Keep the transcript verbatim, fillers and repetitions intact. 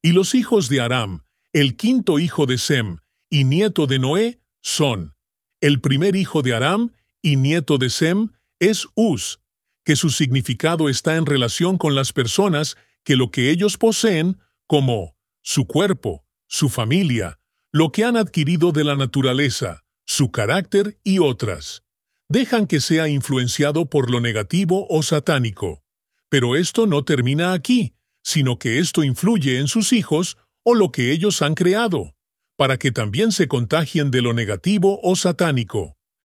Y los hijos de Aram, el quinto hijo de Sem y nieto de Noé, son: el primer hijo de Aram y nieto de Sem es Uz, que su significado está en relación con las personas que lo que ellos poseen, como su cuerpo, su familia, lo que han adquirido de la naturaleza, su carácter y otras, dejan que sea influenciado por lo negativo o satánico. Pero esto no termina aquí, sino que esto influye en sus hijos o lo que ellos han creado, para que también se contagien de lo negativo o satánico.